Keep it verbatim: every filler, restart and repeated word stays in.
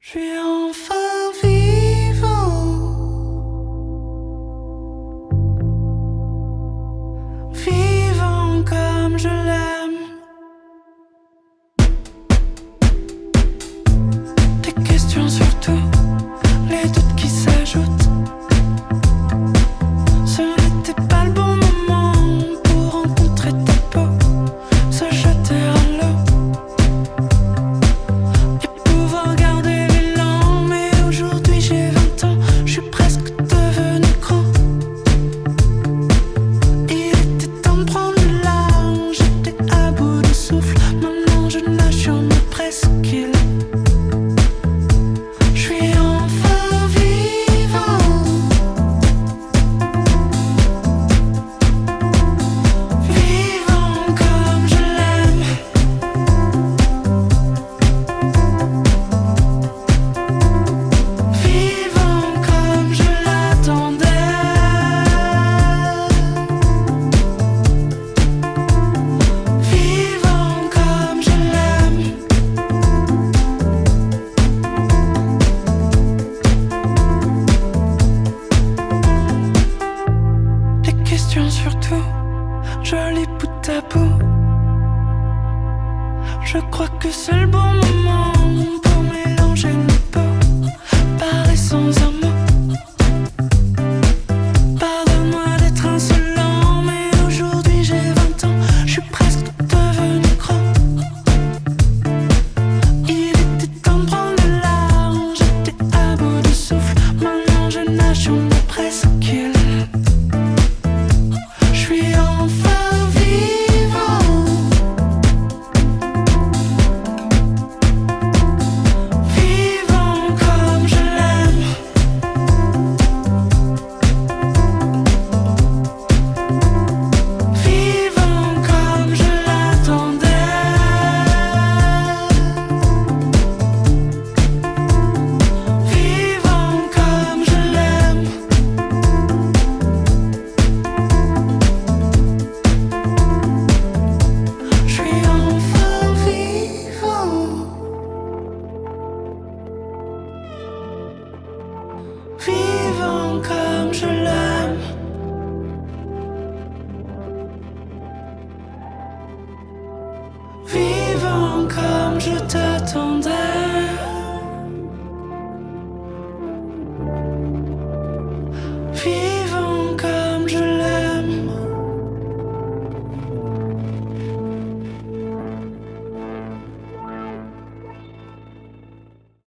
Je suis enfin vivant, vivant comme je l'aime. Des questions surtout, les doutes qui s'ajoutent. Ce n'était pas le bon moment pour rencontrer ta peau, se jeter à l'eau et pouvoir garder l'élan. Mais aujourd'hui j'ai vingt ans, je suis presque devenu grand. Il était temps de prendre le large, j'étais à bout de souffle. Maintenant je nage sur ma presqu'île. Je suis enfin vivant, vivant comme je l'aime, vivant comme je l'attendais, vivant comme je l'aime. Des questions surtout, jolies bout à bout. Je crois que c'est le bon